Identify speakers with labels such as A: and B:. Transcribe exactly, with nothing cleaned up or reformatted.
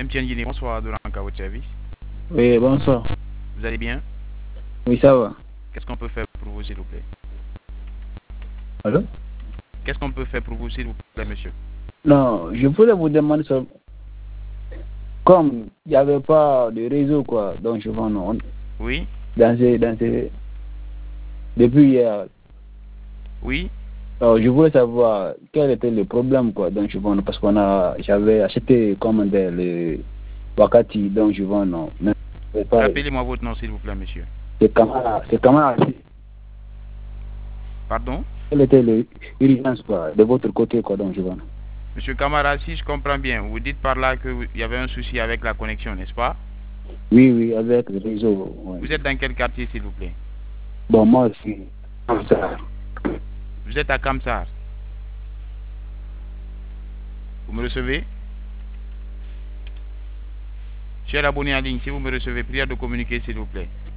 A: M T N Guinée, bonsoir, Doranka, votre service.
B: Oui, bonsoir.
A: Vous allez bien?
B: Oui, ça va.
A: Qu'est-ce qu'on peut faire pour vous, s'il vous plaît?
B: Allô?
A: Qu'est-ce qu'on peut faire pour vous, s'il vous plaît, monsieur?
B: Non, je voulais vous demander ça. Comme il n'y avait pas de réseau, quoi, donc je vois, non.
A: Oui?
B: Dans ces, dans ces... Depuis hier.
A: Oui?
B: Alors, je voulais savoir quel était le problème, quoi, donc je vois, non, parce qu'on a, j'avais acheté, comment dire, le Wakati, donc je vois, non. Mais pas...
A: Rappelez-moi votre nom, s'il vous plaît, monsieur.
B: C'est Kamara, c'est Kamara.
A: Pardon?
B: Quelle était l'urgence, quoi, de votre côté, quoi, donc je vois, non.
A: Monsieur Camara, si je comprends bien, vous dites par là qu'il y avait un souci avec la connexion, n'est-ce pas?
B: Oui, oui, avec le réseau. Ouais.
A: Vous êtes dans quel quartier, s'il vous plaît?
B: Bon, moi aussi. Ça.
A: Vous êtes à Kamsar. Vous me recevez? Cher abonné en ligne, si vous me recevez, prière de communiquer, s'il vous plaît.